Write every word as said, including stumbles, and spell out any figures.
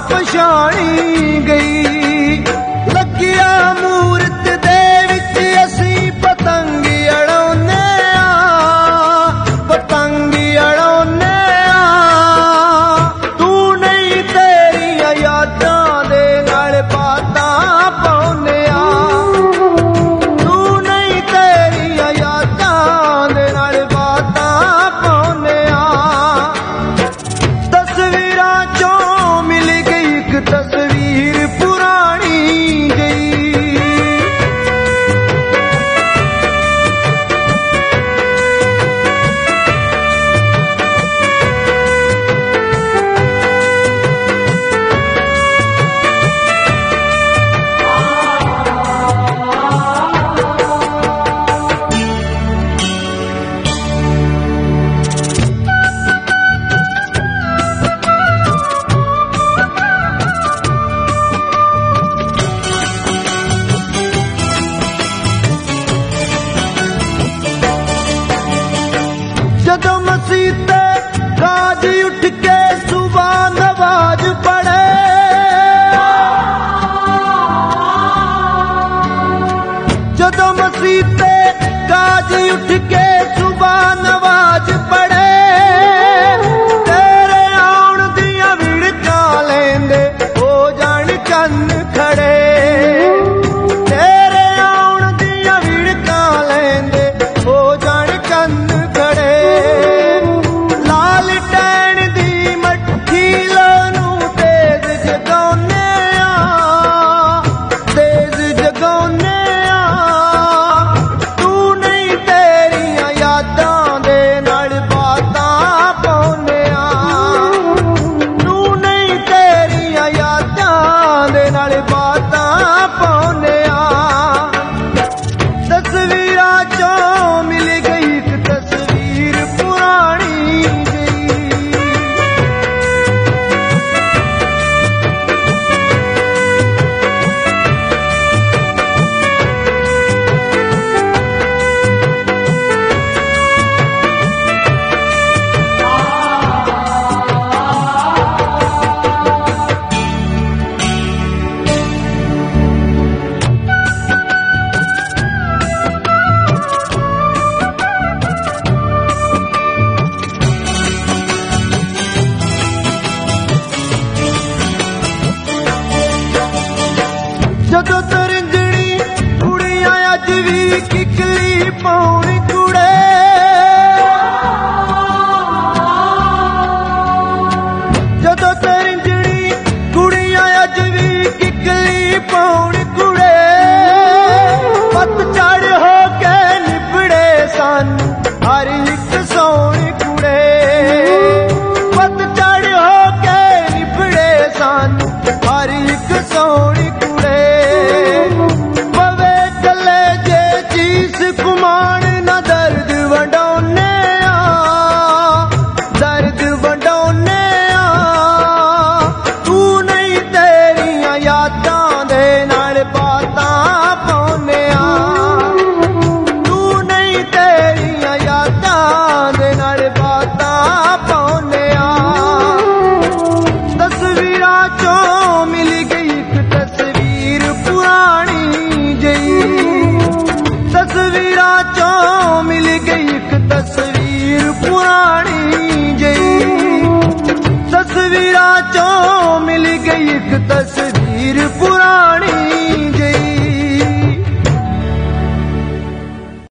पछाणी गई। लगिया मूरत दे विच असी पतंग अड़ाउने आ, पतंग अड़ाउने आ। तू नहीं तेरिया यादां दे नाल बातां पाउने आ, तू नहीं तेरिया यादां दे नाल बातां पाउने आ। तस्वीरां चों मिल गई एक तस्वीर पुरानी गई। जदों मसीह ते गाजी उठ के सुबह नवाज पढ़े, जदों मसीह ते गाजी उठ के सुबह नवाज पढ़े। तेरे आउण दियां विड़कां लेंदे हो जाण चन्न खड़े, तेरे आउण दियां विड़कां लेंदे हो जाण चन्न खड़े। लाल टैण दी मट्ठी लानू तेज जगाउने आ, तेज जगाउने आ। तू नहीं तेरिया यादां दे नाल बातां पाउने आ, तू नहीं तेरिया यादां दे नाल बातां पाउने आ। तस्वीरां चों मिल गई एक तस्वीर पुरानी गई। जदों तरंजनी कुड़ियां अज भी किकली पाउण कुड़े, जदों तरंजनी कुड़ियां अज भी किकली पाउण कुड़े। पत चढ़ हो के निबड़े सानू हर एक सौण कुड़े, पत चढ़ हो के निबड़े सानू हर एक सौण कुड़े। पवे चले जे चीस कुमाण ना दर्द वंडाउने आ, दर्द वंडाउने आ। तू नहीं तेरिया यादां दे नाल बातां पाउने आ, तू नहीं तेरिया यादां दे नाल बातां पाउने आ। तस्वीरां चों मिल गई एक तस्वीर पुरानी गई, तस्वीरां चों मिल गई एक तस्वीर पुरानी गई, तस्वीरां चों मिल गई एक तस्वीर